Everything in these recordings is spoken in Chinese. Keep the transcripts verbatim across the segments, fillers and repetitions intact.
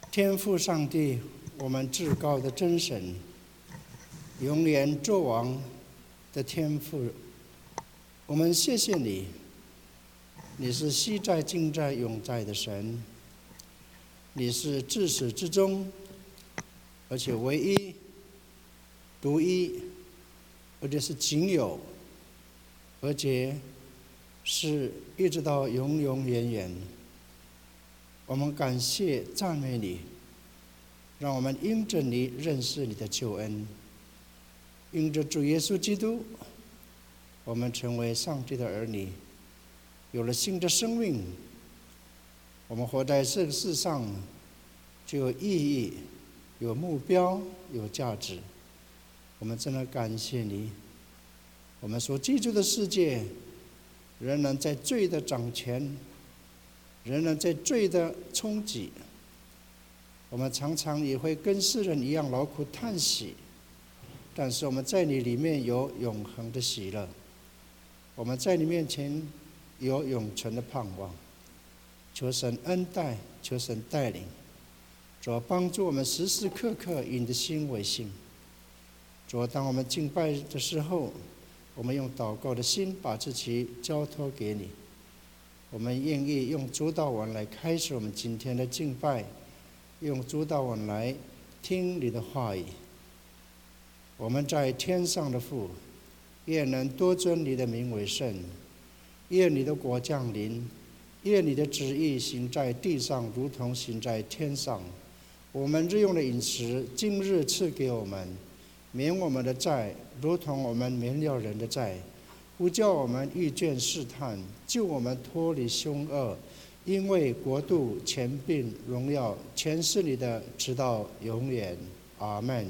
天父上帝，我们至高的真神，永远作王的天父，我们谢谢你，你是昔在、今在、永在的神，你是自始至终，而且唯一、独一，而且是仅有，而且是一直到永永远远。我们感谢赞美你，让我们因着你认识你的救恩，因着主耶稣基督，我们成为上帝的儿女，有了新的生命。我们活在这个世上就有意义、有目标、有价值。我们真的感谢你。我们所居住的世界仍然在罪的掌权，仍然在罪的冲击，我们常常也会跟世人一样劳苦叹息，但是我们在你里面有永恒的喜乐，我们在你面前有永存的盼望。求神恩待，求神带领，主要帮助我们时时刻刻以你的心为心。主要当我们敬拜的时候，我们用祷告的心把自己交托给你。我们愿意用主祷文来开始我们今天的敬拜，用主祷文来听你的话语。我们在天上的父，愿能多尊你的名为圣，愿你的国降临，愿你的旨意行在地上，如同行在天上。我们日用的饮食，今日赐给我们，免我们的债，如同我们免了人的债。不叫我们遇见试探，救我们脱离凶恶，因为国度、权柄、荣耀，全是你的，直到永远。阿们。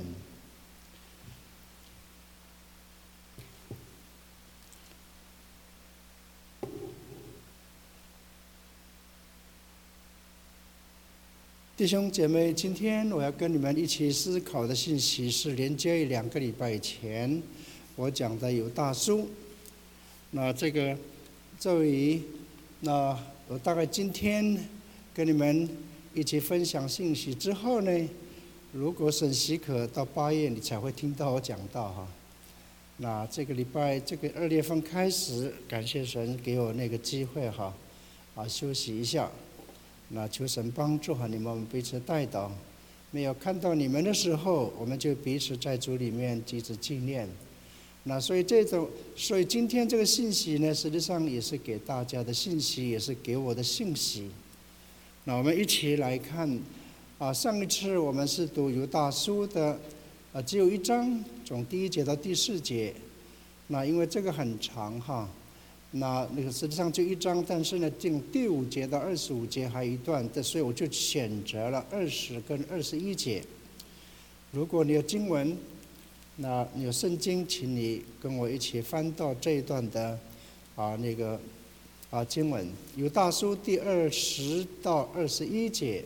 弟兄姐妹，今天我要跟你们一起思考的信息是连接于两个礼拜前我讲的犹大书。那这个作为那我大概今天跟你们一起分享信息之后呢，如果神许可，到八月你才会听到我讲到哈。那这个礼拜这个二月份开始，感谢神给我那个机会哈，啊休息一下。那求神帮助哈，你们彼此带导。没有看到你们的时候，我们就彼此在主里面彼此纪念。那所以这种，所以今天这个信息呢，实际上也是给大家的信息，也是给我的信息。那我们一起来看，啊，上一次我们是读犹大书的，啊，只有一章，从第一节到第四节。那因为这个很长哈，那那个实际上就一章，但是呢，从第五节到二十五节还有一段，所以我就选择了二十跟二十一节。如果你有经文，那你有圣经，请你跟我一起翻到这一段的啊那个啊经文，犹大书第二十到二十一节。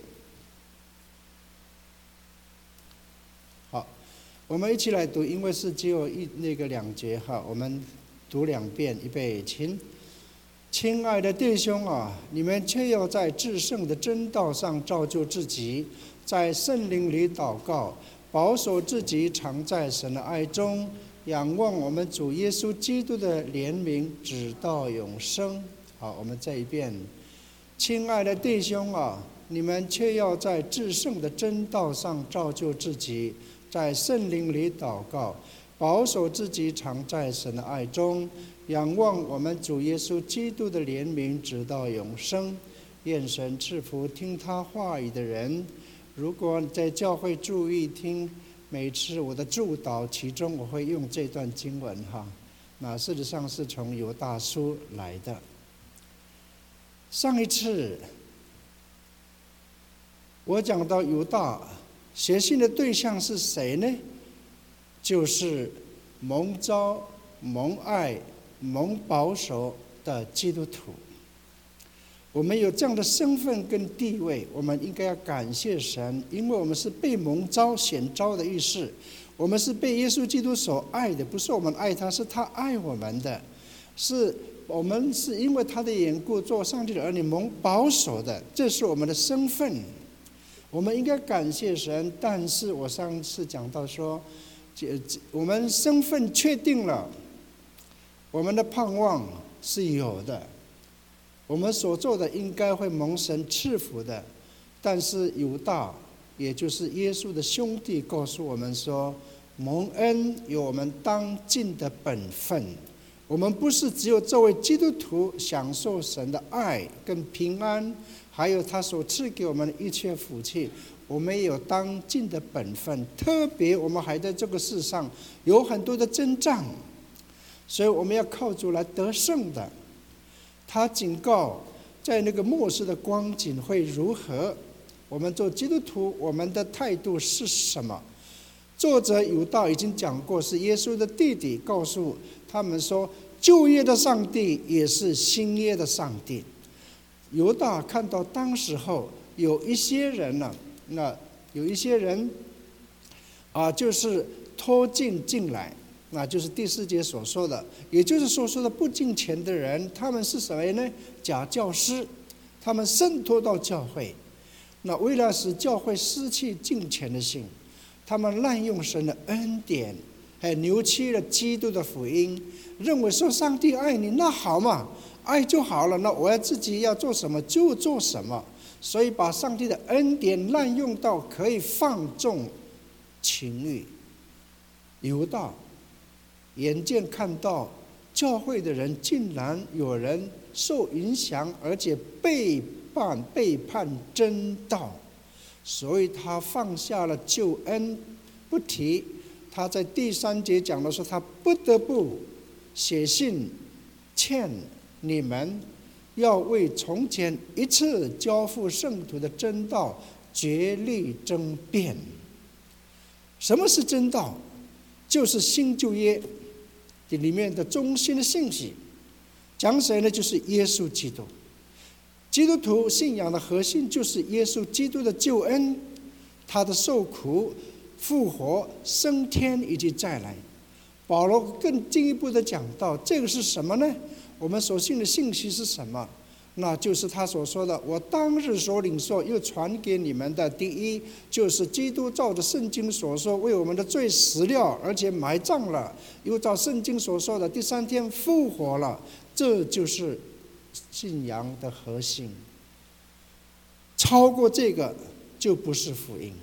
好，我们一起来读，因为是只有一那个两节哈，我们读两遍，预备起。亲爱的弟兄啊，你们却要在至圣的真道上造就自己，在圣灵里祷告，保守自己常在神的爱中，仰望我们主耶稣基督的怜悯，直到永生。好，我们再一遍。亲爱的弟兄啊，你们却要在至圣的真道上造就自己，在圣灵里祷告，保守自己常在神的爱中，仰望我们主耶稣基督的怜悯，直到永生。愿神赐福听他话语的人。如果你在教会注意听，每次我的祝祷，其中我会用这段经文哈。那事实上是从犹大书来的。上一次我讲到犹大写信的对象是谁呢？就是蒙召、蒙爱、蒙保守的基督徒。我们有这样的身份跟地位，我们应该要感谢神，因为我们是被蒙召、选召的意思。我们是被耶稣基督所爱的，不是我们爱他，是他爱我们的。是我们是因为他的缘故做上帝的儿女，蒙保守的，这是我们的身份。 我们应该感谢神，但是我上次讲到说，我们身份确定了，我们的盼望是有的，我们所做的应该会蒙神赐福的。但是犹大，也就是耶稣的兄弟，告诉我们说，蒙恩有我们当尽的本分。我们不是只有作为基督徒享受神的爱跟平安，还有他所赐给我们的一切福气，我们也有当尽的本分。特别我们还在这个世上有很多的征战，所以我们要靠主来得胜的。他警告，在那个末世的光景会如何，我们做基督徒，我们的态度是什么？作者犹大已经讲过，是耶稣的弟弟告诉他们说，旧约的上帝也是新约的上帝。犹大看到当时候有一些人呢、啊，那有一些人啊，就是拖进进来，那就是第四节所说的，也就是所说的不敬虔的人，他们是谁呢？假教师，他们渗透到教会，那为了使教会失去敬虔的心，他们滥用神的恩典，还扭曲了基督的福音，认为说上帝爱你，那好嘛，爱就好了，那我要自己要做什么就做什么，所以把上帝的恩典滥用到可以放纵情欲。犹大眼见看到教会的人竟然有人受影响，而且背叛背叛真道，所以他放下了救恩不提。他在第三节讲的说，他不得不写信劝你们要为从前一次交付圣徒的真道竭力争辩。什么是真道？就是新旧约里面的中心的信息。讲谁呢？就是耶稣基督。基督徒信仰的核心就是耶稣基督的救恩，他的受苦、复活、升天以及再来。保罗更进一步的讲到，这个是什么呢？我们所信的信息是什么？那就是他所说的，我当日所领受又传给你们的，第一就是基督照着圣经所说为我们的罪死了，而且埋葬了，又照圣经所说的第三天复活了。这就是信仰的核心，超过这个就不是福音。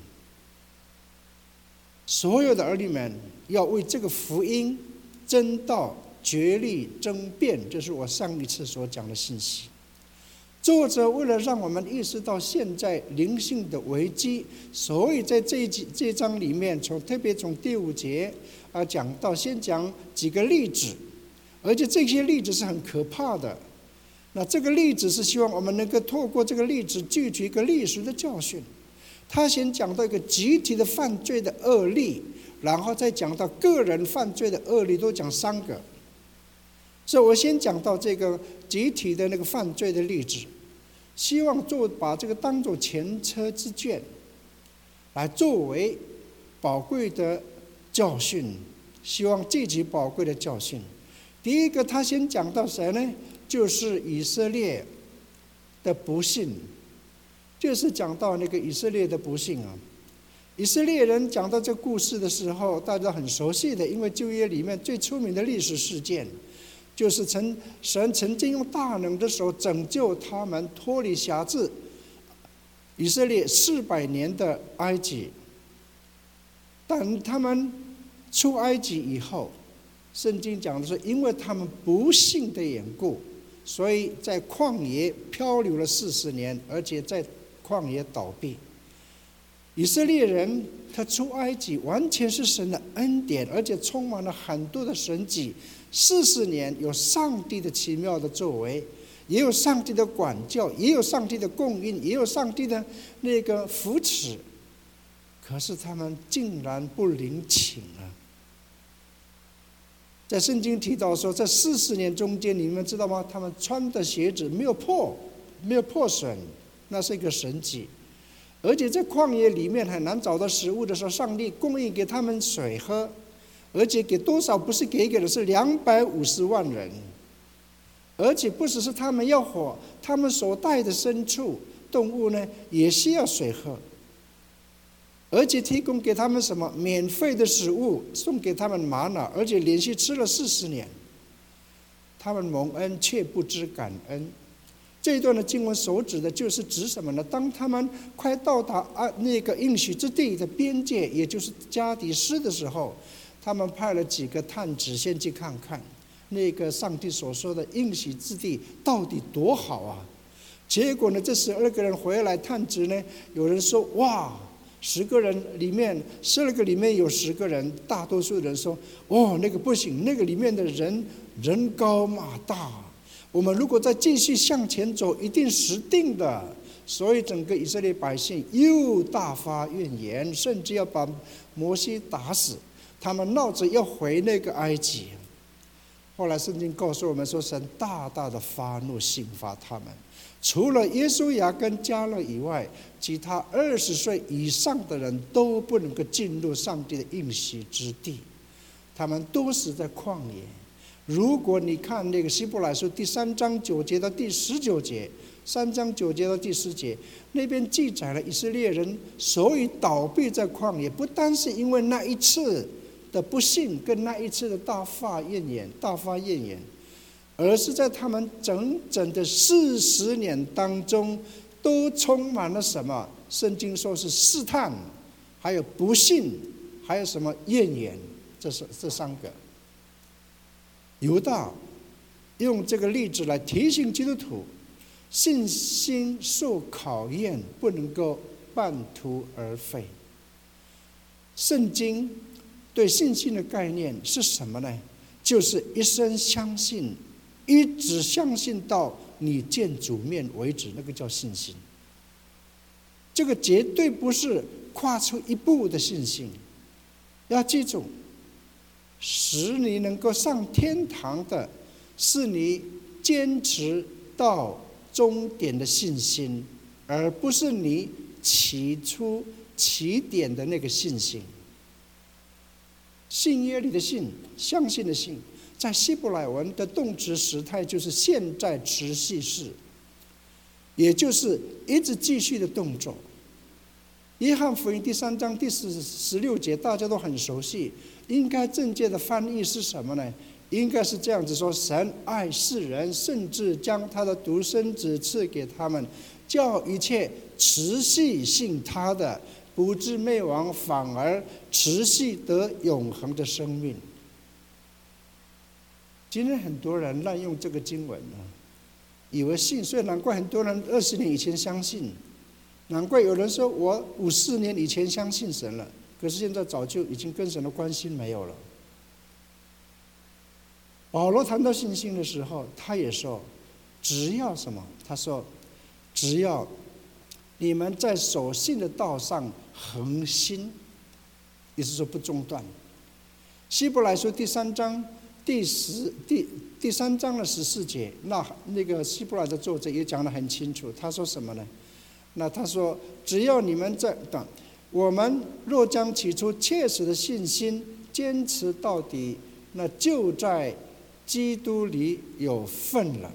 所有的儿女们要为这个福音真道竭力争辩，这是我上一次所讲的信息。作者为了让我们意识到现在灵性的危机，所以在这一集这一章里面，从特别从第五节啊讲到，先讲几个例子，而且这些例子是很可怕的。那这个例子是希望我们能够透过这个例子汲取一个历史的教训。他先讲到一个集体的犯罪的恶例，然后再讲到个人犯罪的恶例，都讲三个。所以我先讲到这个集体的那个犯罪的例子，希望做把这个当作前车之鉴，来作为宝贵的教训，希望汲取宝贵的教训。第一个，他先讲到谁呢？就是以色列的不幸，就是讲到那个以色列的不幸啊。以色列人讲到这个故事的时候，大家很熟悉的，因为旧约里面最出名的历史事件，就是曾神曾经用大能的手拯救他们脱离辖制以色列四百年的埃及。但他们出埃及以后，圣经讲的是因为他们不信的缘故，所以在旷野漂流了四十年，而且在旷野倒闭。以色列人他出埃及完全是神的恩典，而且充满了很多的神迹。四十年有上帝的奇妙的作为，也有上帝的管教，也有上帝的供应，也有上帝的那个扶持。可是他们竟然不领情了。在圣经提到说，这四十年中间，你们知道吗？他们穿的鞋子没有破，没有破损，那是一个神迹。而且在旷野里面很难找到食物的时候，上帝供应给他们水喝，而且给多少不是给给的，是两百五十万人。而且不只是他们要活，他们所带的牲畜动物呢，也需要水喝。 而且提供给他们什么免费的食物，送给他们玛瑙，而且连续吃了四十年。他们蒙恩却不知感恩。这一段的经文所指的就是指什么呢？当他们快到达啊那个应许之地的边界，也就是加迪斯的时候，他们派了几个探子先去看看那个上帝所说的应许之地到底多好啊！结果呢，这十二个人回来探子呢，有人说哇，十个人里面十二个里面有十个人，大多数人说哦那个不行，那个里面的人人高马大，我们如果再继续向前走，一定死定的。所以整个以色列百姓又大发怨言，甚至要把摩西打死。他们闹着要回那个埃及。后来圣经告诉我们说，神大大的发怒，刑罚他们。除了耶稣亚跟迦勒以外，其他二十岁以上的人都不能够进入上帝的应许之地，他们都死在旷野。如果你看那个希伯来书第三章九节到第十九节，三章九节到第十节，那边记载了以色列人所以倒闭在旷野，不单是因为那一次的不幸跟那一次的大发怨言，大发怨言，而是在他们整整的四十年当中，都充满了什么？圣经说是试探，还有不幸，还有什么怨言，这是这三个。犹大用这个例子来提醒基督徒，信心受考验，不能够半途而废。圣经对信心的概念是什么呢？就是一生相信，一直相信到你见主面为止，那个叫信心。这个绝对不是跨出一步的信心。要记住，使你能够上天堂的，是你坚持到终点的信心，而不是你起初起点的那个信心。信耶里的信，相信的信，在希伯来文的动词时态就是现在持续式，也就是一直继续的动作。约翰福音第三章第十十六节大家都很熟悉，应该正确的翻译是什么呢？应该是这样子说：神爱世人，甚至将他的独生子赐给他们，叫一切持续信他的不至灭亡，反而持续得永恒的生命。今天很多人滥用这个经文呢，以为信，所以难怪很多人二十年以前相信，难怪有人说我五四年以前相信神了，可是现在早就已经跟神的关系没有了。保罗谈到信心的时候，他也说，只要什么？他说，只要你们在所信的道上恒心，也就是说不中断。希伯来书第三章第十第第三章的十四节，那那个希伯来的作者也讲得很清楚。他说什么呢？那他说，只要你们在等，我们若将起初切实的信心坚持到底，那就在基督里有份了。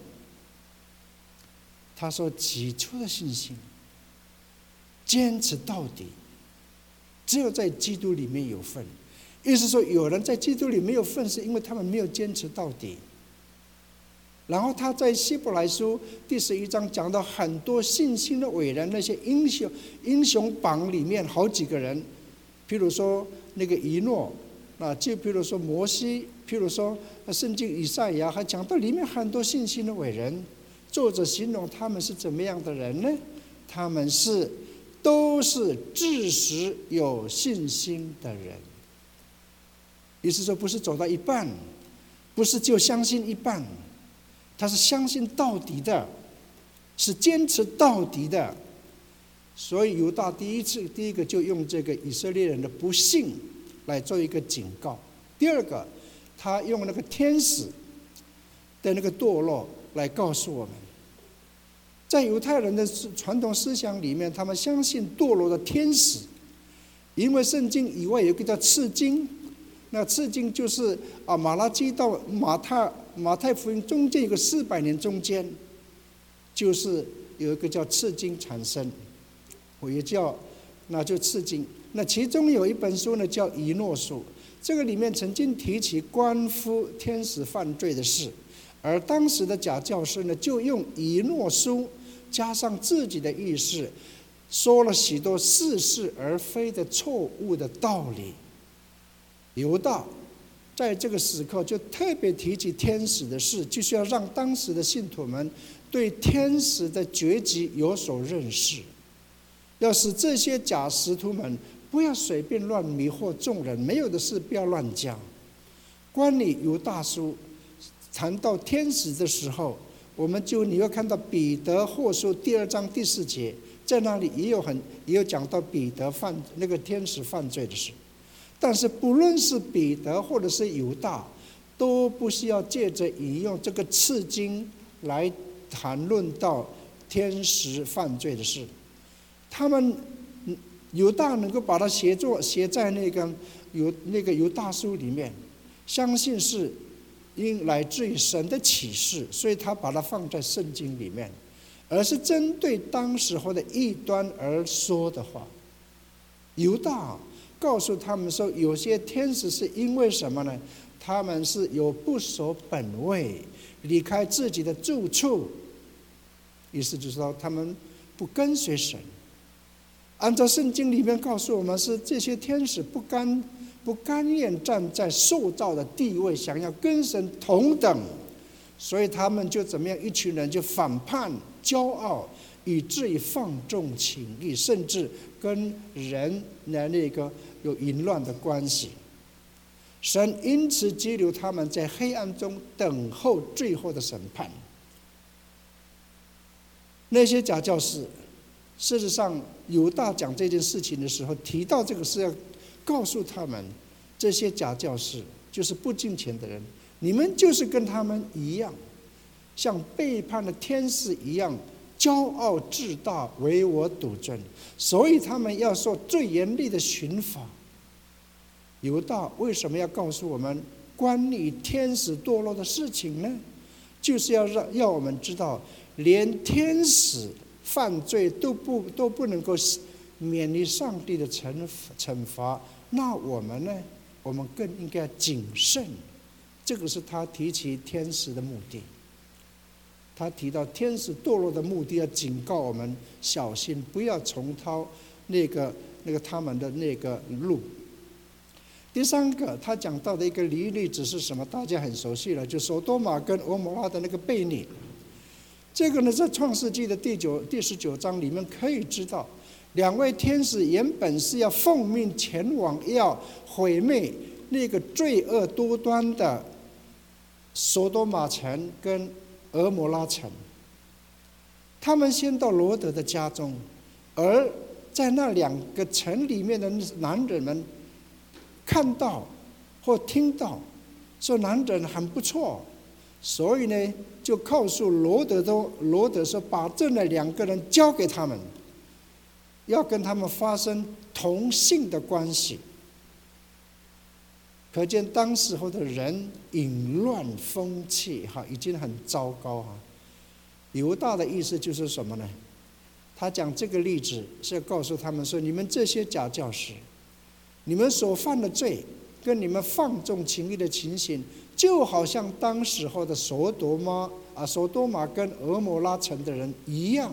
他说，起初的信心坚持到底，只有在基督里面有份。意思说，有人在基督里没有份，是因为他们没有坚持到底。然后他在希伯来书第十一章讲到很多信心的伟人，那些英雄英雄榜里面好几个人，譬如说那个以诺，啊，就譬如说摩西，譬如说圣经以赛亚，还讲到里面很多信心的伟人。作者形容他们是怎么样的人呢？他们是都是至实有信心的人。意思说，不是走到一半，不是就相信一半，他是相信到底的，是坚持到底的。所以犹大第一次第一个就用这个以色列人的不信来做一个警告。第二个，他用那个天使的那个堕落来告诉我们，在犹太人的传统思想里面，他们相信堕落的天使，因为圣经以外有一个叫次经，那次经就是啊马拉基到马太马太福音中间有个四百年，中间就是有一个叫次经产生，我也叫那就刺激。那其中有一本书呢，叫《以诺书》，这个里面曾经提起关乎天使犯罪的事，而当时的假教师呢，就用《以诺书》加上自己的意识，说了许多似是而非的错误的道理。犹大在这个时刻就特别提起天使的事，就是要让当时的信徒们对天使的绝技有所认识，要使这些假使徒们不要随便乱迷惑众人，没有的事不要乱讲。关于犹大书谈到天使的时候，我们就你会看到彼得后书第二章第四节，在那里也有很也有讲到彼得犯那个天使犯罪的事。但是不论是彼得或者是犹大，都不需要借着引用这个次经来谈论到天使犯罪的事。他们犹大能够把它写作写在那个犹那个犹大书里面，相信是因来自于神的启示，所以他把它放在圣经里面，而是针对当时候的异端而说的话。犹大告诉他们说，有些天使是因为什么呢？他们是有不守本位，离开自己的住处，意思就是说他们不跟随神。按照圣经里面告诉我们，是这些天使不甘不甘愿站在受造的地位，想要跟神同等，所以他们就怎么样？一群人就反叛、骄傲，以至于放纵情欲，甚至跟人的那个有淫乱的关系。神因此激留他们在黑暗中等候最后的审判。那些假教师，事实上犹大讲这件事情的时候提到这个是要告诉他们，这些假教师就是不敬虔的人，你们就是跟他们一样，像背叛的天使一样骄傲自大，唯我独尊，所以他们要受最严厉的刑罚。犹大为什么要告诉我们关于天使堕落的事情呢？就是要让要我们知道，连天使犯罪都不都不能够免于上帝的惩惩罚，那我们呢？我们更应该谨慎。这个是他提起天使的目的。他提到天使堕落的目的，要警告我们小心，不要重蹈那个那个他们的那个路。第三个，他讲到的一个例子是什么？大家很熟悉了，就索多玛跟俄摩拉的那个悖逆。这个呢，在创世纪的第九第十九章里面可以知道，两位天使原本是要奉命前往，要毁灭那个罪恶多端的索多玛城跟俄摩拉城。他们先到罗德的家中，而在那两个城里面的男人们看到或听到说男人很不错，所以呢就告诉罗德都罗德说，把这两个人交给他们，要跟他们发生同性的关系。可见当时候的人淫乱风气哈，已经很糟糕哈。犹大的意思就是什么呢？他讲这个例子是要告诉他们说，你们这些假教师，你们所犯的罪跟你们放纵情欲的情形，就好像当时候的索多玛啊、索多玛跟俄摩拉城的人一样。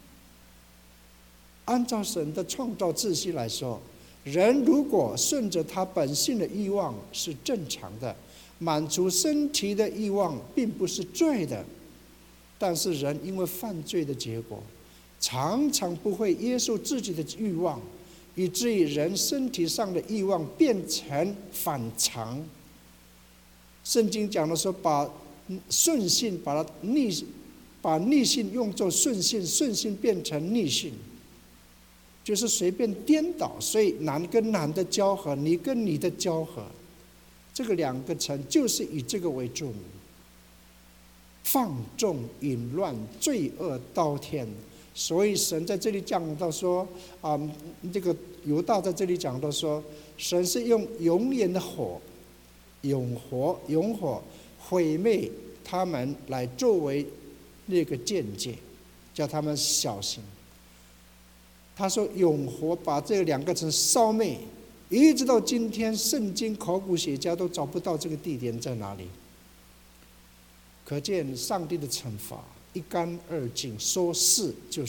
按照神的创造秩序来说，人如果顺着他本性的欲望是正常的，满足身体的欲望并不是罪的。但是人因为犯罪的结果，常常不会约束自己的欲望，以至于人身体上的欲望变成反常。圣经讲的说，把顺性把它逆，把逆性用作顺性，顺性变成逆性，就是随便颠倒。所以男跟男的交合，你跟你的交合，这个两个城就是以这个为著名。放纵淫乱，罪恶滔天。所以神在这里讲到说啊、嗯，这个犹大在这里讲到说，神是用永远的火、永火、永火毁灭他们，来作为那个见解，叫他们小心。 他说永活把这两个城烧灭，一直到今天，圣经考古学家都找不到这个地点在哪里。可见上帝的惩罚一干二净，说是就是。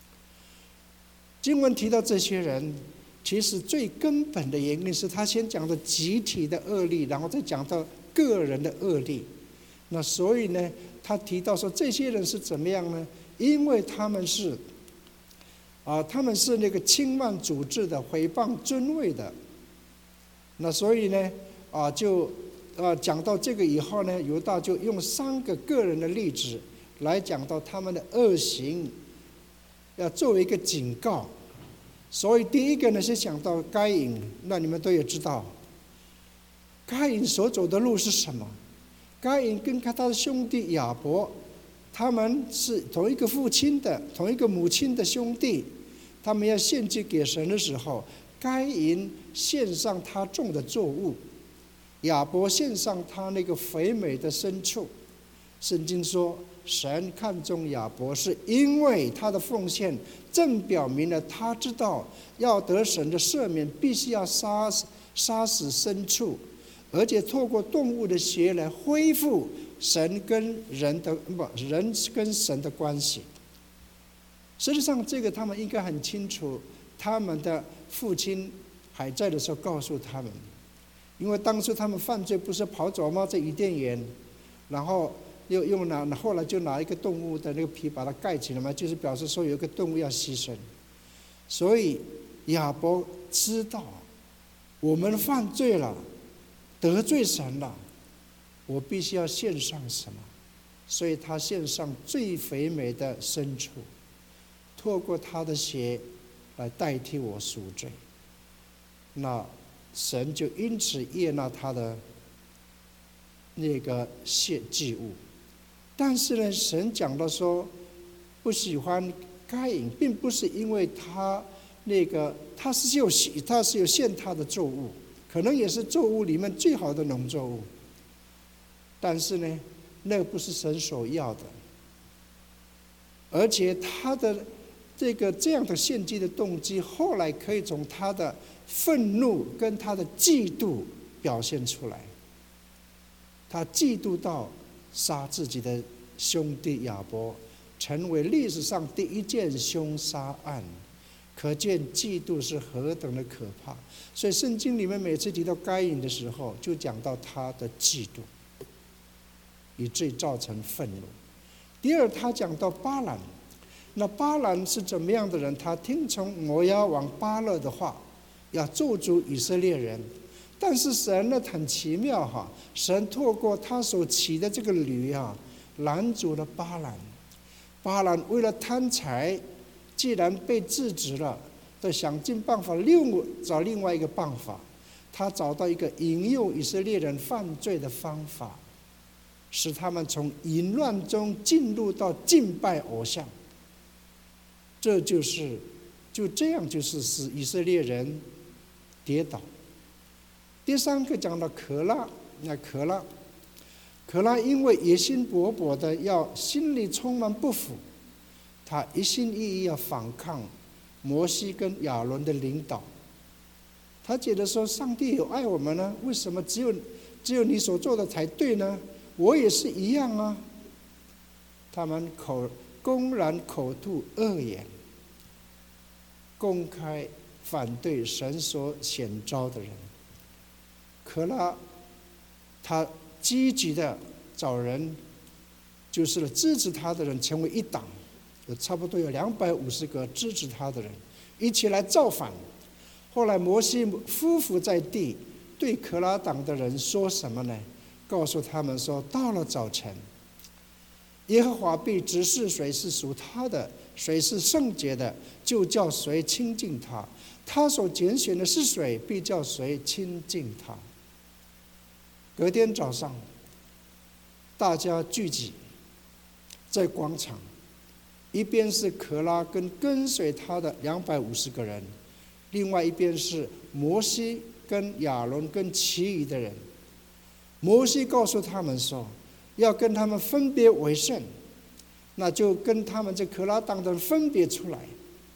经文提到这些人，其实最根本的原因是他先讲的集体的恶力，然后再讲到个人的恶力。那所以呢，他提到说这些人是怎么样呢？因为他们是啊，他们是那个轻慢主治的，毁谤尊位的。那所以呢，啊，就啊讲到这个以后呢，犹大就用三个个人的例子来讲到他们的恶行，要作为一个警告。所以第一个呢是讲到该隐，那你们都也知道，该隐所走的路是什么？该隐跟他的兄弟亚伯，他们是同一个父亲的，同一个母亲的兄弟。他们要献祭给神的时候，该隐献上他种的作物，亚伯献上他那个肥美的牲畜。圣经说，神看重亚伯，是因为他的奉献正表明了他知道要得神的赦免，必须要杀杀死牲畜，而且透过动物的血来恢复神跟人的不人跟神的关系。实际上，这个他们应该很清楚，他们的父亲还在的时候告诉他们，因为当初他们犯罪不是跑走吗？在伊甸园，然后又又拿后来就拿一个动物的那个皮把它盖起来嘛，就是表示说有一个动物要牺牲。所以亚伯知道我们犯罪了，得罪神了，我必须要献上什么？所以他献上最肥美的牲畜，透过他的血来代替我赎罪。那神就因此悦纳他的那个献祭物。但是呢，神讲到说不喜欢该隐，并不是因为他那个他是有他是有献他的作物，可能也是作物里面最好的农作物，但是呢，那不是神所要的。而且他的这个这样的献祭的动机，后来可以从他的愤怒跟他的嫉妒表现出来。他嫉妒到杀自己的兄弟亚伯，成为历史上第一件凶杀案。可见嫉妒是何等的可怕。所以圣经里面每次提到该隐的时候，就讲到他的嫉妒，以至于造成愤怒。第二，他讲到巴兰。那巴兰是怎么样的人？他听从摩押王巴勒的话，要咒诅以色列人。但是神呢很奇妙哈，神透过他所骑的这个驴啊，拦阻了巴兰。巴兰为了贪财，既然被制止了，就想尽办法另找另外一个办法。他找到一个引诱以色列人犯罪的方法，使他们从淫乱中进入到敬拜偶像。这就是就这样就是使以色列人跌倒。第三个讲到可拉，那可拉，可拉因为野心勃勃的要心里充满不服，他一心一意要反抗摩西跟亚伦的领导。他觉得说，上帝有爱我们呢，为什么只有只有你所做的才对呢？我也是一样啊。他们口公然口吐恶言，公开反对神所选召的人。可拉他积极的找人，就是支持他的人成为一党，有差不多有两百五十个支持他的人一起来造反。后来摩西匍匐在地，对可拉党的人说什么呢？告诉他们说，到了早晨，耶和华必指示谁是属他的，谁是圣洁的，就叫谁亲近他。他所拣选的是谁，必叫谁亲近他。隔天早上，大家聚集在广场，一边是可拉跟跟随他的两百五十个人，另外一边是摩西跟亚伦跟其余的人。摩西告诉他们说，要跟他们分别为圣，那就跟他们这可拉党的人分别出来。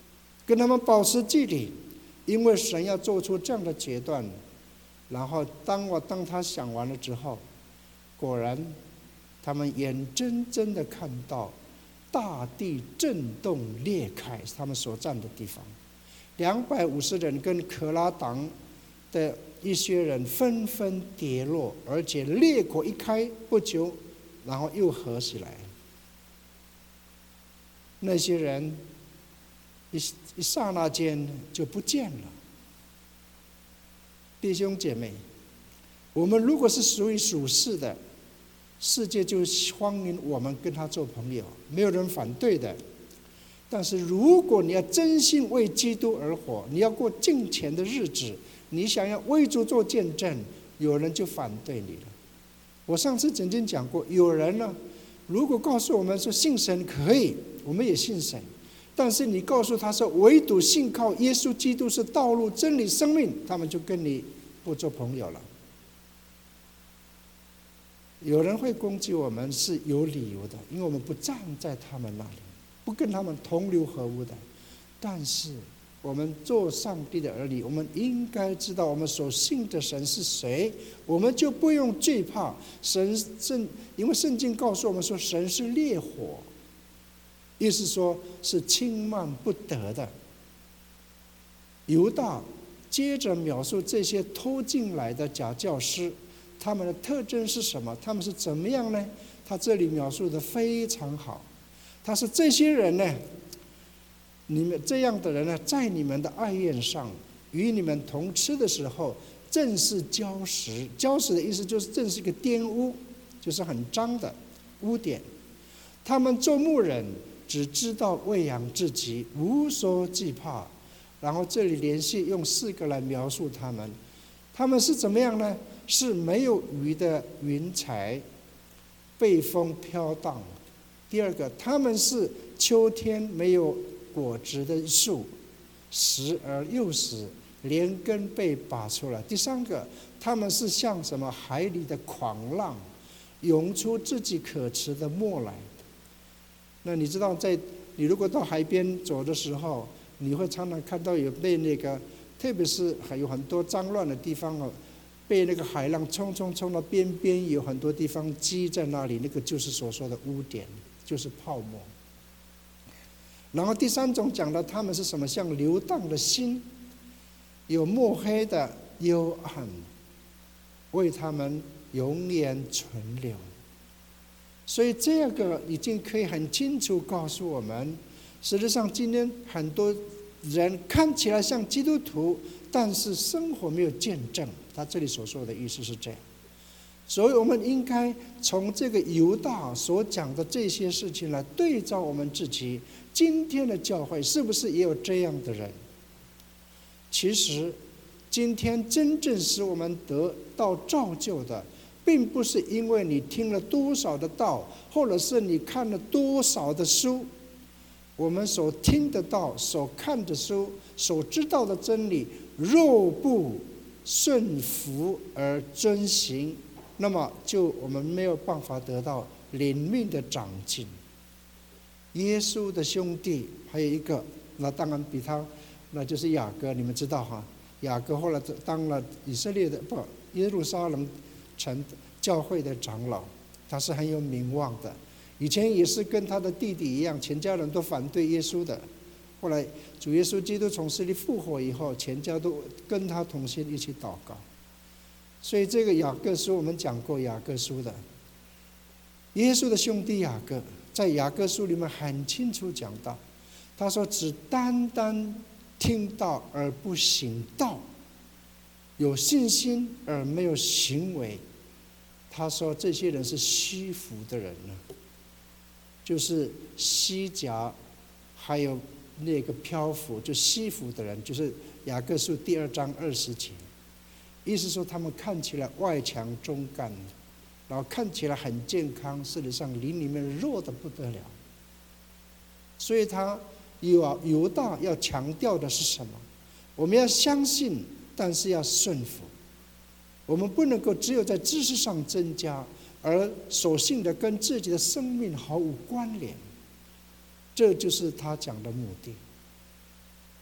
跟他们保持距离，因为神要做出这样的决断。然后当我当他想完了之后，果然他们眼睁睁的看到大地震动裂开，他们所站的地方，两百五十人跟可拉党的一些人纷纷跌落，而且裂口一开不久，然后又合起来。那些人一一刹那间就不见了。弟兄姐妹，我们如果是属于属世的，世界就欢迎我们跟他做朋友，没有人反对的。但是如果你要真心为基督而活，你要过敬虔的日子，你想要为主做见证，有人就反对你了。我上次曾经讲过，有人呢，如果告诉我们说信神可以，我们也信神，但是你告诉他说唯独信靠耶稣基督是道路、真理、生命，他们就跟你不做朋友了。有人会攻击我们是有理由的，因为我们不站在他们那里，不跟他们同流合污的。但是我们做上帝的儿女，我们应该知道我们所信的神是谁，我们就不用惧怕神。圣因为圣经告诉我们说神是烈火，意思说是轻慢不得的。犹大接着描述这些偷进来的假教师，他们的特征是什么？他们是怎么样呢？他这里描述的非常好。他说这些人呢，你们这样的人呢，在你们的爱宴上与你们同吃的时候，正是礁石。礁石的意思就是正是一个玷污，就是很脏的污点。他们做牧人只知道喂养自己，无所惧怕。然后这里连续用四个来描述他们。他们是怎么样呢？是没有鱼的云彩，被风飘荡。第二个，他们是秋天没有果子的树，死而又死，连根被拔出来。第三个，他们是像什么海里的狂浪，涌出自己可吃的沫来。那你知道在，你如果到海边走的时候，你会常常看到有被那个，特别是还有很多脏乱的地方哦，被那个海浪冲冲冲到边边，有很多地方积在那里，那个就是所说的污点，就是泡沫。然后第三种讲到他们是什么？像流荡的心，有墨黑的幽暗，为他们永远存留。所以这个已经可以很清楚告诉我们，实际上今天很多人看起来像基督徒，但是生活没有见证。他这里所说的意思是这样。所以我们应该从这个犹大所讲的这些事情来对照我们自己今天的教会，是不是也有这样的人？其实今天真正使我们得到造就的，并不是因为你听了多少的道，或者是你看了多少的书。我们所听的道、所看的书、所知道的真理，若不顺服而遵行，那么就我们没有办法得到灵命的长进。耶稣的兄弟还有一个，那当然比他，那就是雅各，你们知道哈？雅各后来当了以色列的不耶路撒冷城教会的长老，他是很有名望的。以前也是跟他的弟弟一样，全家人都反对耶稣的。后来主耶稣基督从死里复活以后，全家都跟他同心一起祷告。所以这个雅各书我们讲过雅各书的，耶稣的兄弟雅各在雅各书里面很清楚讲到，他说只单单听道而不行道，有信心而没有行为，他说这些人是虚浮的人呢，就是虚假还有那个漂浮，就虚浮的人，就是雅各书第二章二十节，意思说他们看起来外强中干，然后看起来很健康，事实上灵里面弱得不得了。所以他犹犹大要强调的是什么？我们要相信，但是要顺服。我们不能够只有在知识上增加，而所信的跟自己的生命毫无关联。这就是他讲的目的。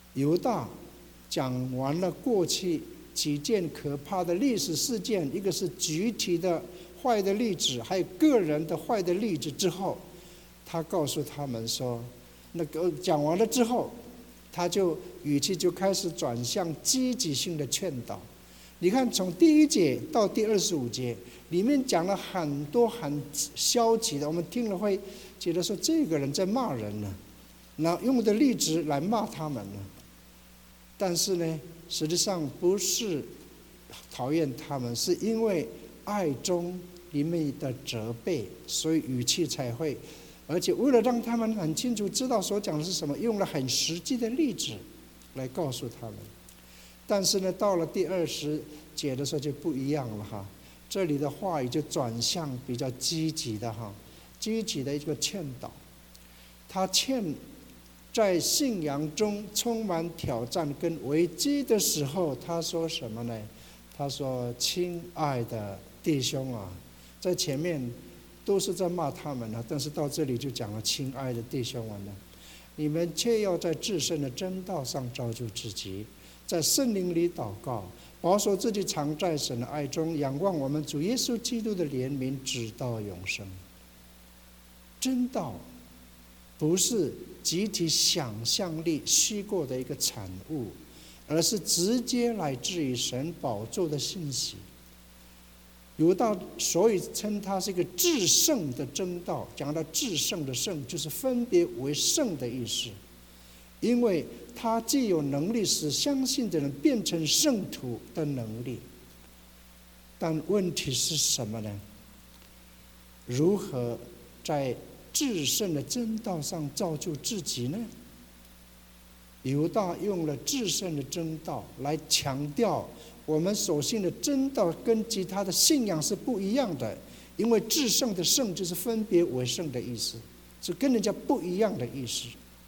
犹大讲完了过去几件可怕的历史事件，一个是集体的坏的例子，还有个人的坏的例子之后，他告诉他们说，那个讲完了之后，他就语气就开始转向积极性的劝导。你看，从第一节到第二十五节，里面讲了很多很消极的，我们听了会觉得说这个人在骂人呢，那用的例子来骂他们呢。但是呢，实际上不是讨厌他们，是因为爱中里面的责备，所以语气才会，而且为了让他们很清楚知道所讲的是什么，用了很实际的例子来告诉他们。但是呢，到了第二十节的时候就不一样了哈，这里的话语就转向比较积极的哈，积极的一个劝导。他劝在信仰中充满挑战跟危机的时候，他说什么呢？他说：“亲爱的弟兄啊，在前面都是在骂他们了，但是到这里就讲了亲爱的弟兄们呢，你们却要在至圣的真道上造就自己。”在圣灵里祷告，保守自己常在神的爱中，仰望我们主耶稣基督的怜悯，直到永生。真道不是集体想象力虚构的一个产物，而是直接来自于神宝座的信息。犹大所以称它是一个至圣的真道，讲到至圣的圣，就是分别为圣的意思。因为他既有能力使相信的人变成圣徒的能力，但问题是什么呢？如何在至圣的真道上造就自己呢？犹大用了至圣的真道来强调，我们所信的真道跟其他的信仰是不一样的，因为至圣的圣就是分别为圣的意思，是跟人家不一样的意思。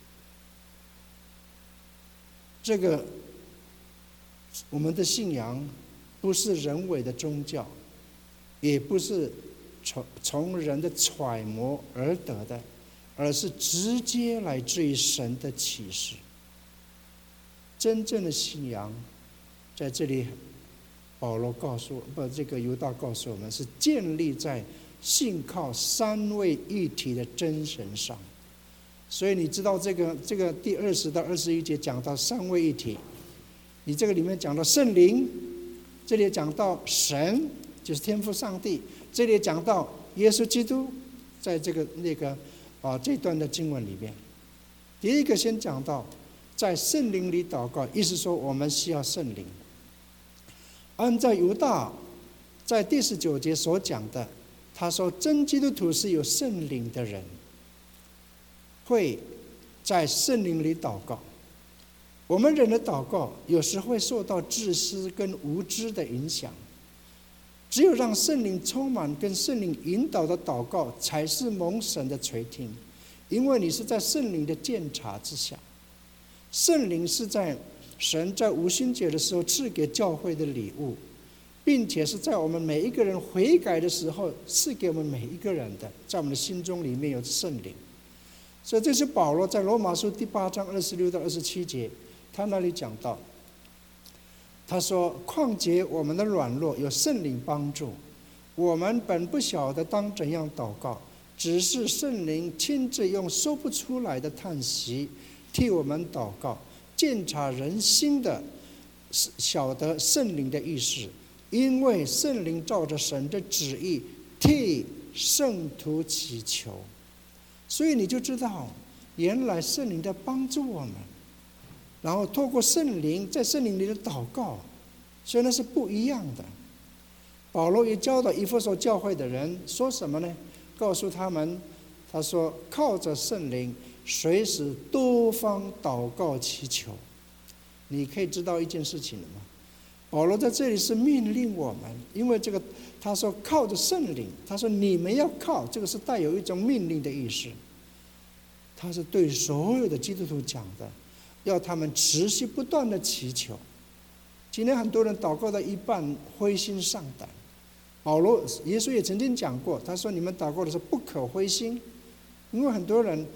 这个我们的信仰不是人为的宗教，也不是从从人的揣摩而得的，而是直接来自于神的启示。真正的信仰在这里，保罗告诉不，这个犹大告诉我们，是建立在信靠三位一体的真神上。所以你知道这个这个第二十到二十一节讲到三位一体，你这个里面讲到圣灵，这里讲到神，就是天父上帝，这里讲到耶稣基督，在这个那个啊这段的经文里面，第一个先讲到在圣灵里祷告，意思说我们需要圣灵。按照犹大在第十九节所讲的，他说真基督徒是有圣灵的人，会在圣灵里祷告。我们人的祷告有时会受到自私跟无知的影响，只有让圣灵充满跟圣灵引导的祷告才是蒙神的垂听，因为你是在圣灵的鉴察之下。圣灵是在神在五旬节的时候赐给教会的礼物，并且是在我们每一个人悔改的时候赐给我们每一个人的，在我们的心中里面有圣灵。所以这是保罗在罗马书第八章二十六到二十七节，他那里讲到，他说：“况且我们的软弱有圣灵帮助，我们本不晓得当怎样祷告，只是圣灵亲自用说不出来的叹息替我们祷告，鉴察人心的，晓得圣灵的意思，因为圣灵照着神的旨意替圣徒祈求。”所以你就知道，原来圣灵在帮助我们，然后透过圣灵在圣灵里的祷告，所以那是不一样的。保罗也教导以弗所教会的人说什么呢？告诉他们，他说靠着圣灵随时多方祷告祈求。你可以知道一件事情了吗？保罗在这里是命令我们，因为这个他说靠着圣灵，他说你们要靠，这个是带有一种命令的意思。他是对所有的基督徒讲的，要他们持续不断的祈求。今天很多人祷告到一半灰心丧胆，保罗耶稣也曾经讲过，他说你们祷告的时候不可灰心，因为很多人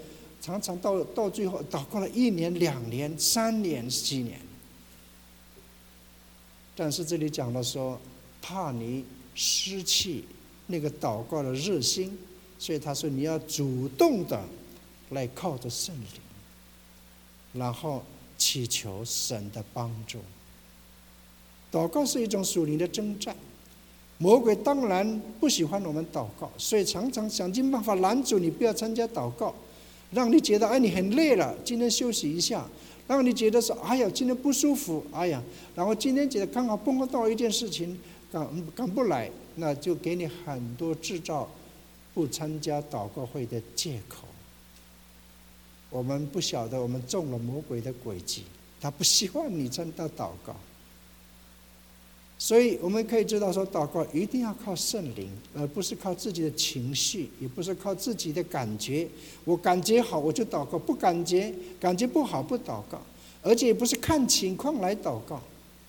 常常到到最后祷告了一年、两年、三年、七年。但是这里讲的说，怕你失去那个祷告的热心，所以他说你要主动的来靠着圣灵，然后祈求神的帮助。祷告是一种属灵的征战，魔鬼当然不喜欢我们祷告，所以常常想尽办法拦阻你不要参加祷告，让你觉得哎你很累了，今天休息一下，让你觉得说哎呀今天不舒服，哎呀，然后今天觉得刚好碰到一件事情赶赶不来，那就给你很多制造不参加祷告会的借口。我们不晓得我们中了魔鬼的诡计，他不希望你参加祷告。所以我们可以知道说，祷告一定要靠圣灵，而不是靠自己的情绪，也不是靠自己的感觉。我感觉好我就祷告，不感觉感觉不好不祷告，而且也不是看情况来祷告。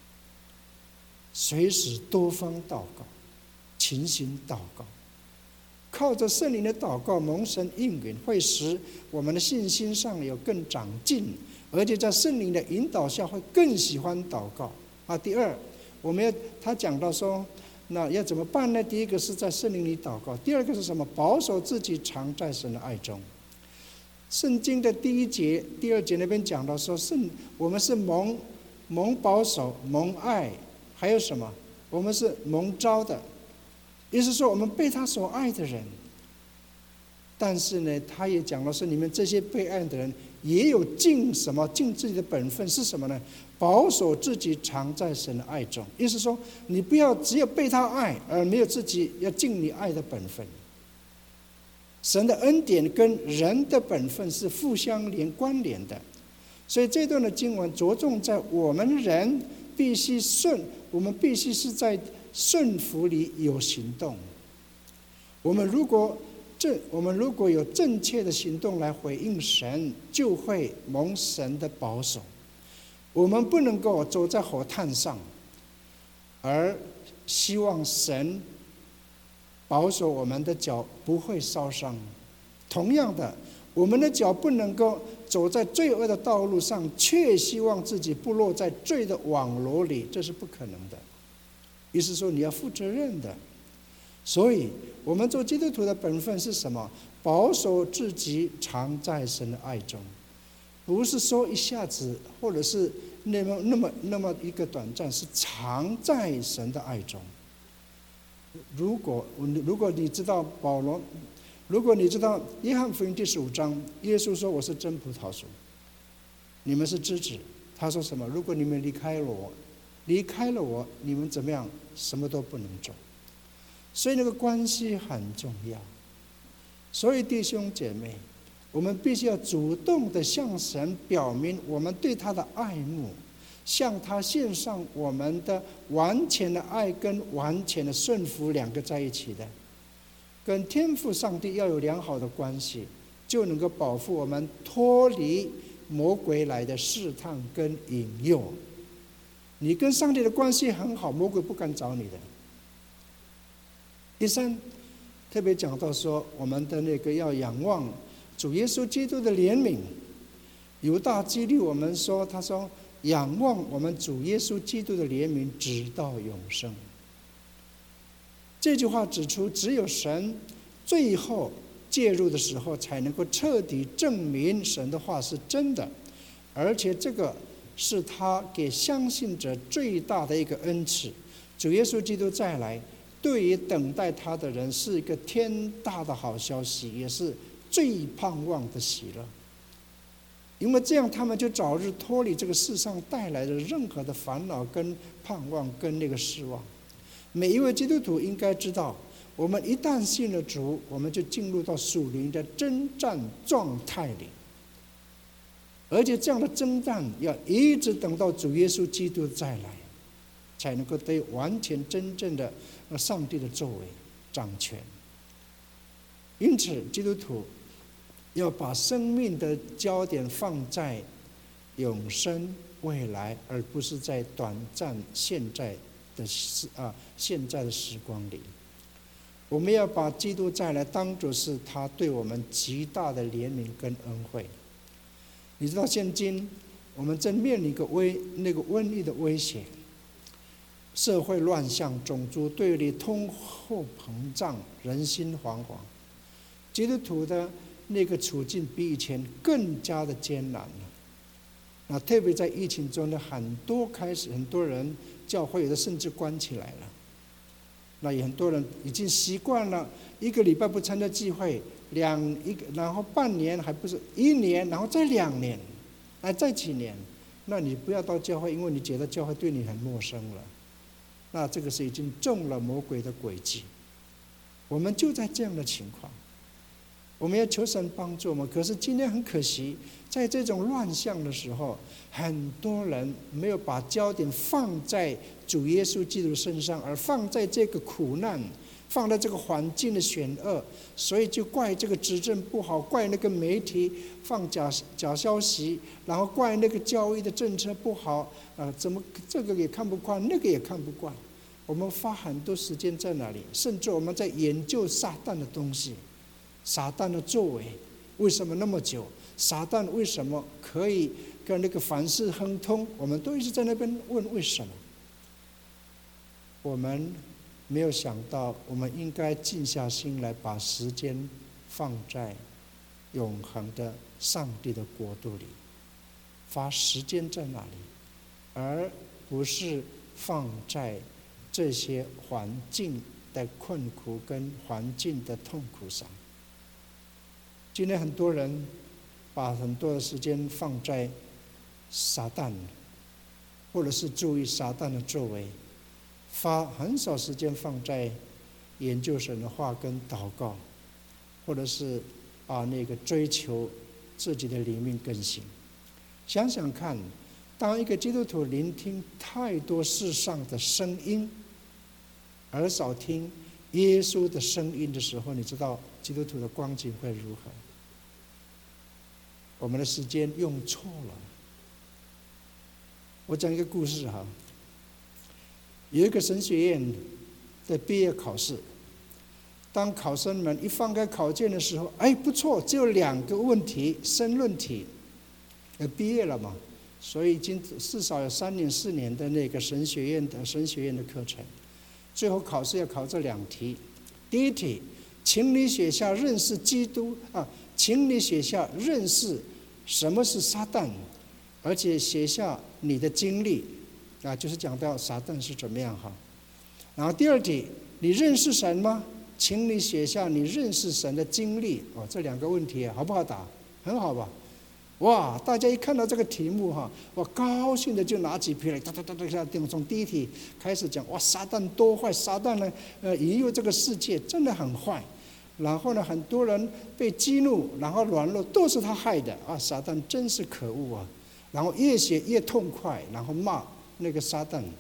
随时多方祷告，勤行祷告，靠着圣灵的祷告蒙神应允，会使我们的信心上有更长进，而且在圣灵的引导下会更喜欢祷告啊。第二，我们要他讲到说，那要怎么办呢？第一个是在圣灵里祷告，第二个是什么？保守自己常在神的爱中。圣经的第一节、第二节那边讲到说，圣我们是蒙蒙保守、蒙爱，还有什么？我们是蒙召的，也就是说我们被他所爱的人。但是呢，他也讲了说，你们这些被爱的人也有尽什么？尽自己的本分是什么呢？保守自己常在神的爱中。意思说，你不要只有被他爱，而没有自己要尽你爱的本分。神的恩典跟人的本分是互相连关联的，所以这段的经文着重在我们人必须顺，我们必须是在顺服里有行动。我们如果正，我们如果有正确的行动来回应神，就会蒙神的保守。我们不能够走在火炭上，而希望神保守我们的脚不会烧伤。同样的，我们的脚不能够走在罪恶的道路上，却希望自己不落在罪的网罗里，这是不可能的。意思说，你要负责任的。所以我们做基督徒的本分是什么？保守自己常在神的爱中，不是说一下子，或者是那么那么那么一个短暂，是常在神的爱中。如果如果你知道保罗，如果你知道约翰福音第十五章，耶稣说我是真葡萄树，你们是枝子。他说什么？如果你们离开了我，离开了我，你们怎么样？什么都不能做。所以那个关系很重要。所以弟兄姐妹，我们必须要主动的向神表明我们对他的爱慕，向他献上我们的完全的爱跟完全的顺服，两个在一起的，跟天父上帝要有良好的关系，就能够保护我们脱离魔鬼来的试探跟引诱。你跟上帝的关系很好，魔鬼不敢找你的。第三，特别讲到说，我们的那个要仰望主耶稣基督的怜悯。犹大激励我们说，他说仰望我们主耶稣基督的怜悯直到永生。这句话指出，只有神最后介入的时候，才能够彻底证明神的话是真的，而且这个是他给相信者最大的一个恩赐。主耶稣基督再来，对于等待他的人是一个天大的好消息，也是最盼望的喜乐。因为这样，他们就早日脱离这个世上带来的任何的烦恼、跟盼望、跟那个失望。每一位基督徒应该知道，我们一旦信了主，我们就进入到属灵的征战状态里，而且这样的征战要一直等到主耶稣基督再来，才能够得完全真正的上帝的作为掌权。因此，基督徒要把生命的焦点放在永生未来，而不是在短暂现在的时啊现在的时光里。 我们要把基督再来当作是他对我们极大的怜悯跟恩惠。你知道，现今我们正面临一个危那个瘟疫的威胁，社会乱象、种族对立、通货膨胀、人心惶惶。基督徒的那个处境比以前更加的艰难了。那特别在疫情中呢，很多开始很多人教会有的甚至关起来了。那也很多人已经习惯了，一个礼拜不参加聚会，两一个然后半年还不是一年，然后再两年，哎再几年，那你不要到教会，因为你觉得教会对你很陌生了。那这个是已经中了魔鬼的诡计。我们就在这样的情况，我们要求神帮助我们。可是今天很可惜，在这种乱象的时候，很多人没有把焦点放在主耶稣基督身上，而放在这个苦难，放在这个环境的险恶，所以就怪这个执政不好，怪那个媒体放假假消息，然后怪那个教育的政策不好，啊，怎么这个也看不惯，那个也看不惯。我们花很多时间在那里，甚至我们在研究撒旦的东西，撒旦的作为为什么那么久？撒旦为什么可以跟那个凡事亨通？我们都一直在那边问为什么。我们没有想到，我们应该静下心来，把时间放在永恒的上帝的国度里，花时间在那里，而不是放在这些环境的困苦跟环境的痛苦上。今天很多人把很多的时间放在撒旦，或者是注意撒旦的作为，花很少时间放在研究神的话跟祷告，或者是啊那个追求自己的灵命更新。想想看，当一个基督徒聆听太多世上的声音，而少听耶稣的声音的时候，你知道基督徒的光景会如何？我们的时间用错了。我讲一个故事哈，有一个神学院的毕业考试，当考生们一翻开考卷的时候，哎，不错，只有两个问题，申论题，呃，毕业了嘛，所以已经至少有三年、四年的那个神学院的神学院的课程，最后考试要考这两题。第一题，请你写下认识基督啊，请你写下认识什么是撒旦，而且写下你的经历啊，就是讲到撒旦是怎么样哈。然后第二题，你认识神吗？请你写下你认识神的经历。哦，这两个问题好不好答？很好吧？哇！大家一看到这个题目哈，我高兴的就拿起笔来，哒哒哒哒哒，从第一题开始讲。哇，撒旦多坏！撒旦呢，呃，引诱这个世界真的很坏。然后呢，很多人被激怒，然后软弱，都是他害的啊！撒旦真是可恶啊！然后越写越痛快，然后骂那个撒旦。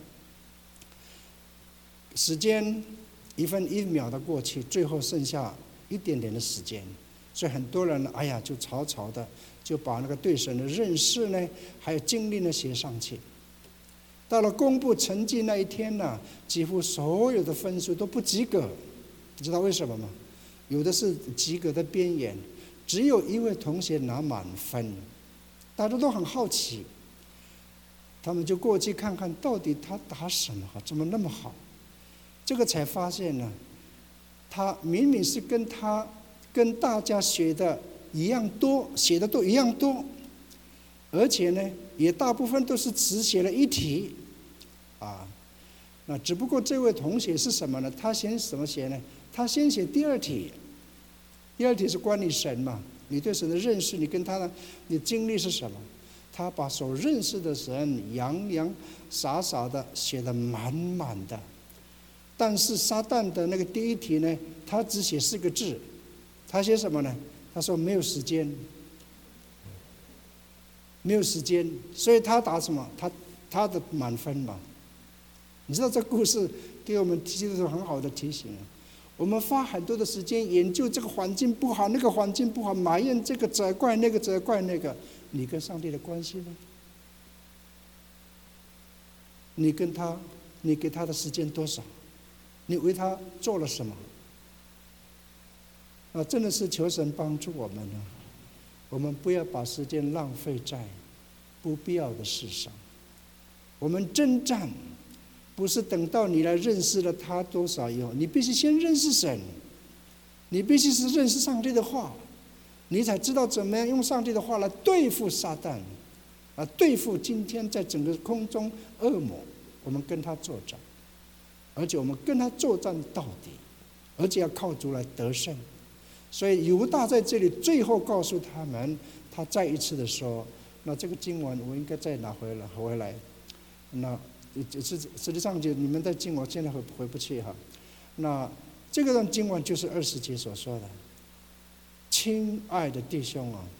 时间一分一秒的过去，最后剩下一点点的时间，所以很多人哎呀就草草的就把那个对神的认识呢，还有经历呢写上去。到了公布成绩那一天呢，几乎所有的分数都不及格，你知道为什么吗？有的是及格的边缘，只有一位同学拿满分，大家都很好奇，他们就过去看看到底他答什么好，怎么那么好？这个才发现呢，他明明是跟他跟大家学的一样多，写的都一样多，而且呢，也大部分都是只写了一题，啊，那只不过这位同学是什么呢？他先怎么写呢？他先写第二题，第二题是关于神嘛，你对神的认识，你跟他的你经历是什么？他把所认识的神洋洋洒洒的写得满满的。但是撒旦的那个第一题呢，他只写四个字，他写什么呢？他说没有时间，没有时间，所以他答什么？他他的满分嘛。你知道这故事给我们提出很好的提醒啊。我们花很多的时间研究这个环境不好，那个环境不好，埋怨这个，责怪那个，责怪那个。你跟上帝的关系呢？你跟他，你给他的时间多少？你为他做了什么？ 啊，真的是求神帮助我们呢。我们不要把时间浪费在不必要的事上。我们征战不是等到你来认识了他多少以后，你必须先认识神，你必须是认识上帝的话，你才知道怎么样用上帝的话来对付撒旦，啊，对付今天在整个空中恶魔。我们跟他作战，而且我们跟他作战到底，而且要靠主来得胜。所以犹大在这里最后告诉他们，他再一次的说，那这个经文我应该再拿回来回来。那实实际上就你们在经文现在回回不去哈。那这个段经文就是二十节所说的，亲爱的弟兄啊，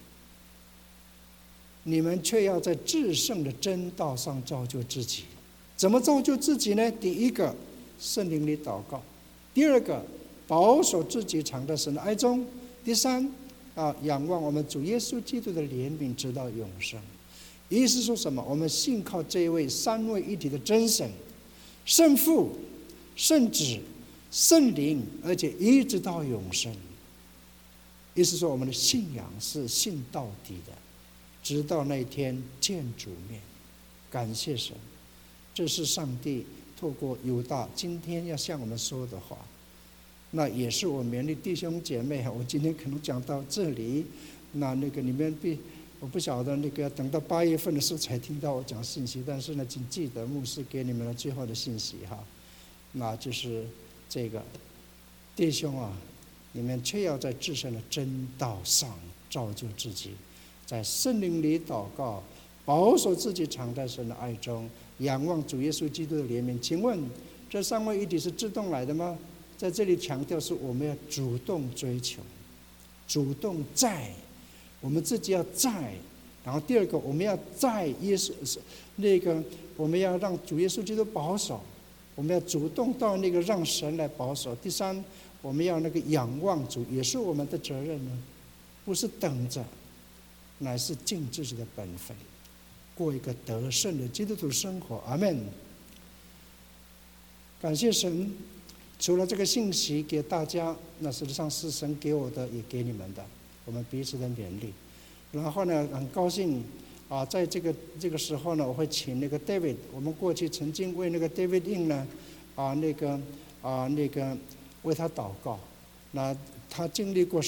你们却要在至圣的真道上造就自己。怎么造就自己呢？第一个，圣灵里祷告；第二个，保守自己常在神的爱中；第三，啊，仰望我们主耶稣基督的怜悯，直到永生。意思说什么？我们信靠这一位三位一体的真神，圣父、圣子、圣灵，而且一直到永生。意思说，我们的信仰是信到底的，直到那一天见主面。感谢神。这是上帝透过犹大今天要向我们说的话，那也是我勉励弟兄姐妹。我今天可能讲到这里，那那个你们必我不晓得那个等到八月份的时候才听到我讲信息，但是呢，请记得牧师给你们的最后的信息哈，那就是这个弟兄啊，你们却要在至圣的真道上造就自己，在圣灵里祷告，保守自己常在神的爱中，仰望主耶稣基督的怜悯。请问这三位一体是自动来的吗？在这里强调是我们要主动追求，主动在，我们自己要在。然后第二个，我们要在耶稣那个，我们要让主耶稣基督保守，我们要主动到那个让神来保守。第三，我们要那个仰望主，也是我们的责任呢，不是等着，乃是尽自己的本分，过一个得胜的基督徒生活。阿们。感谢神，除了这个信息给大家，那实际上是神给我的，也给你们的，我们彼此的勉励。然后呢，很高兴啊，在这个这个时候呢，我会请那个 David， 我们过去曾经为那个 David In 呢，啊那个啊那个为他祷告。那他经历过